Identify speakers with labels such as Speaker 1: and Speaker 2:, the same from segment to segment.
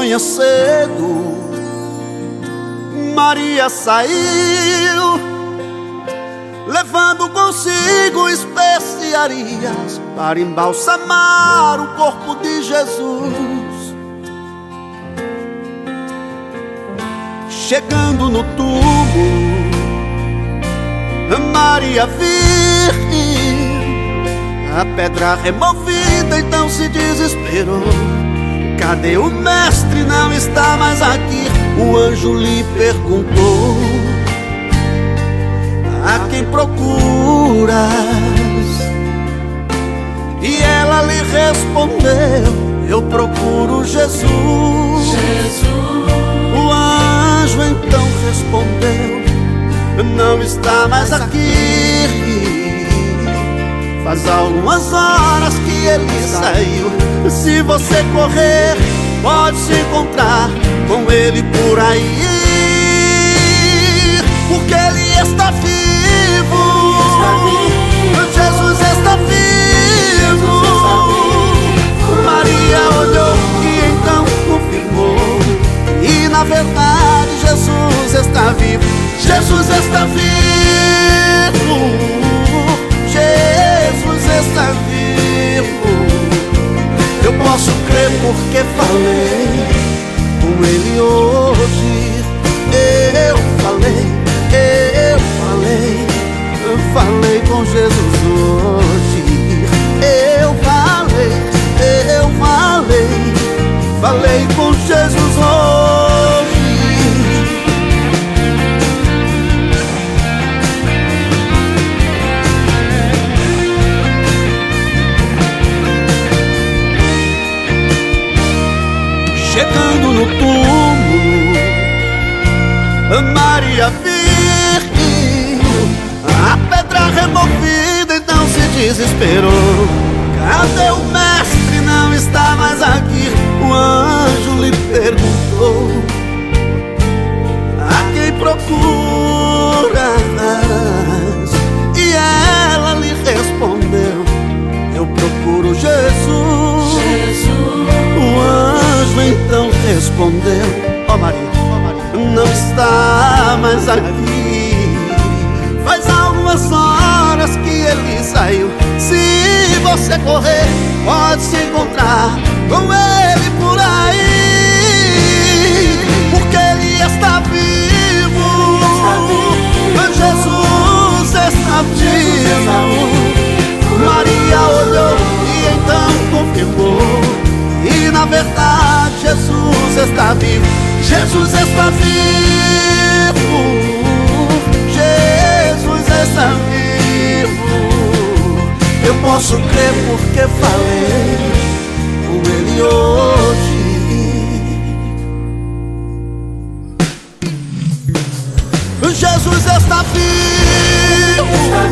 Speaker 1: manhã cedo, Maria saiu, levando consigo especiarias para embalsamar o corpo de Jesus. Chegando no túmulo, Maria viu a pedra removida, então se desesperou. Cadê o mestre? Não está mais aqui. O anjo lhe perguntou: a quem procuras? E ela lhe respondeu: eu procuro Jesus. O anjo então respondeu: não está mais aqui. Faz algumas horas que ele saiu. Se você correr, pode se encontrar com ele por aí, porque ele está vivo. Jesus está vivo. Maria olhou e então confirmou. E na verdade Jesus está vivo. Jesus está vivo. Jesus está vivo. Eu posso crer porque falei com ele hoje. Eu falei com Jesus hoje. Falei com Jesus hoje. Chegando no túmulo, Maria viu a pedra removida, então se desesperou. Cadê o mestre? Não está mais aqui. O anjo lhe perguntou: a quem procuras? E ela lhe respondeu: eu procuro Jesus. O anjo então respondeu: ó Maria, não está mais aqui. Faz algumas horas que ele saiu. Se você correr, pode se encontrar com ele por aí, porque ele está vivo. Jesus está vivo. Maria olhou e então confirmou. E na verdade Jesus está vivo. Jesus está vivo. Jesus está vivo. Eu posso crer porque falei com ele hoje. Jesus está vivo.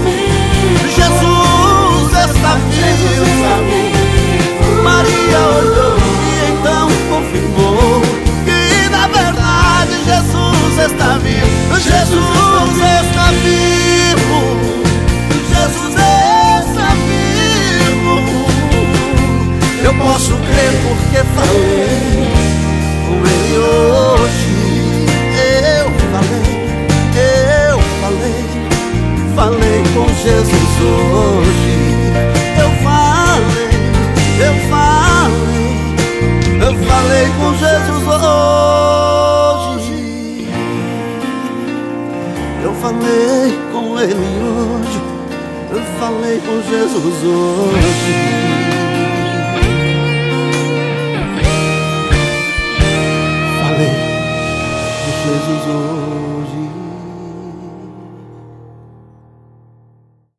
Speaker 1: Jesus está vivo. Maria olhou e então confirmou que na verdade Jesus está vivo. Jesus está vivo. Jesus está vivo. Eu posso crer porque falei com ele hoje. Falei com Jesus hoje. Eu falei com Jesus hoje. Eu falei com ele hoje. Eu falei com Jesus hoje.